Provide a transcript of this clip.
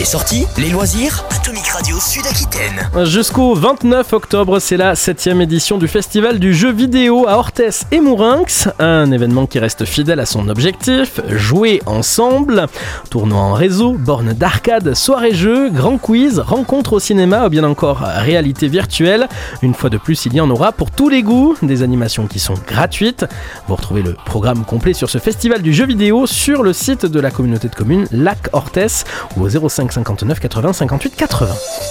Les sorties, les loisirs, Atomic Radio Sud-Aquitaine. Jusqu'au 29 octobre, c'est la 7e édition du Festival du jeu vidéo à Orthès et Mourinx. Un événement qui reste fidèle à son objectif, jouer ensemble. Tournoi en réseau, bornes d'arcade, soirées-jeux, grand quiz, rencontres au cinéma ou bien encore réalité virtuelle. Une fois de plus, il y en aura pour tous les goûts, des animations qui sont gratuites. Vous retrouvez le programme complet sur ce Festival du jeu vidéo sur le site de la communauté de communes Lac Orthès ou au 05 59 80 58 80.